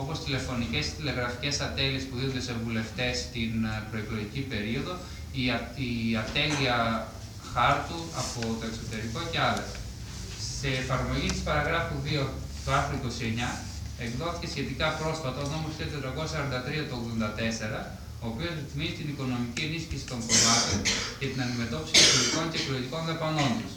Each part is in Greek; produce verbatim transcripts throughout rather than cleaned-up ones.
όπως τηλεφωνικές και τηλεγραφικές ατέλειες που δίνονται σε βουλευτές στην προεκλογική περίοδο, η, α, η ατέλεια χάρτου από το εξωτερικό και άλλες. Σε εφαρμογή της παραγράφου δύο του άρθρου είκοσι εννιά, εκδόθηκε σχετικά πρόσφατα ο νόμος χίλια τετρακόσια σαράντα τρία του ογδόντα τέσσερα, ο οποίος ρυθμίζει την οικονομική ενίσχυση των κομμάτων και την αντιμετώπιση εκλογικών και εκλογικών δαπανών τους.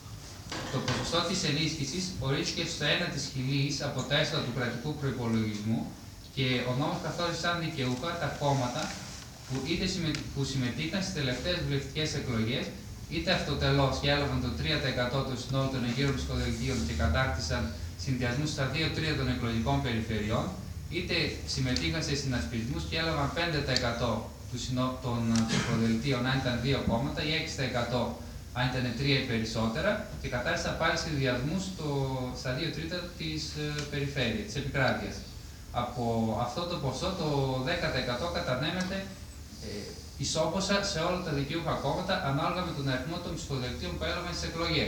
Το ποσοστό της ενίσχυσης ορίστηκε στο ένα της χιλίης από τα έσοδα του κρατικού προϋπολογισμού και ο νόμος καθόρισε σαν δικαιούχα τα κόμματα που, είτε που συμμετείχαν στις τελευταίες βουλευτικές εκλογές, είτε αυτοτελώς και έλαβαν το τρία τοις εκατό του συνόλου των εγγύρων ψηφοδελτίων και κατάκτησαν συνδυασμούς στα δύο τρίτα των εκλογικών περιφερειών, είτε συμμετείχαν σε συνασπισμούς και έλαβαν πέντε τοις εκατό των ψηφοδελτίων αν ήταν δύο κόμματα ή έξι τοις εκατό αν ήταν τρία ή περισσότερα, και κατάρτισαν πάλι συνδυασμούς στα δύο τρίτα της περιφέρειας, της επικράτειας. Από αυτό το ποσό το δέκα τοις εκατό κατανέμεται ε, ισόποσα σε όλα τα δικαιούχα κόμματα ανάλογα με τον αριθμό των ψηφοδελτίων που έλαβαν στις εκλογές.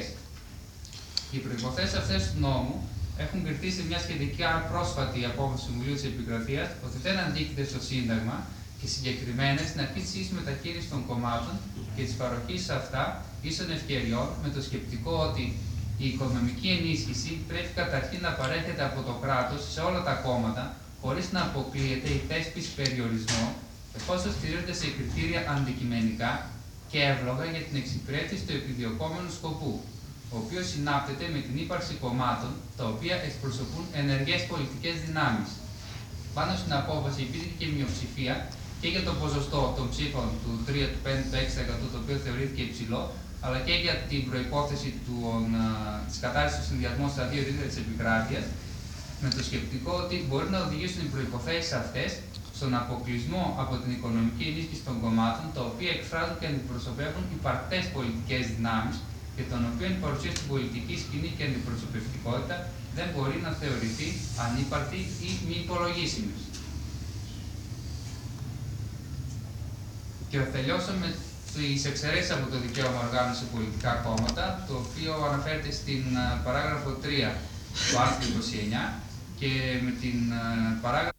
Οι προϋποθέσεις αυτές του νόμου έχουν κριθεί σε μια σχετικά πρόσφατη απόφαση του Συμβουλίου της Επικρατείας ότι δεν αντίκειται στο Σύνταγμα και συγκεκριμένα στην αρχή της ίσης μεταχείρισης των κομμάτων και της παροχής σε αυτά ίσων ευκαιριών, με το σκεπτικό ότι η οικονομική ενίσχυση πρέπει καταρχήν να παρέχεται από το κράτος σε όλα τα κόμματα, χωρίς να αποκλείεται η θέσπιση περιορισμών, εφόσον στηρίζονται σε κριτήρια αντικειμενικά και εύλογα για την εξυπηρέτηση του επιδιωκόμενου σκοπού, ο οποίος συνάπτεται με την ύπαρξη κομμάτων τα οποία εκπροσωπούν ενεργές πολιτικές δυνάμεις. Πάνω στην απόφαση υπήρχε και μειοψηφία και για το ποσοστό των ψήφων του τρία, του πέντε, του έξι τοις εκατό, το οποίο θεωρήθηκε υψηλό, αλλά και για την προϋπόθεση της κατάρτισης του συνδυασμού στα δύο τρίτα της επικράτειας, με το σκεπτικό ότι μπορεί να οδηγήσουν οι προϋποθέσεις αυτές στον αποκλεισμό από την οικονομική ενίσχυση των κομμάτων, τα οποία εκφράζουν και αντιπροσωπεύουν υπαρκτές πολιτικές δυνάμεις και των οποίων η παρουσία στην πολιτική σκηνή και αντιπροσωπευτικότητα δεν μπορεί να θεωρηθεί ανύπαρκτη ή μη υπολογίσιμη. Και θα τελειώσω με τις εξαιρέσεις από το δικαίωμα οργάνωση σε πολιτικά κόμματα, το οποίο αναφέρεται στην παράγραφο τρία του άρθρου είκοσι εννιά και με την παράγραφο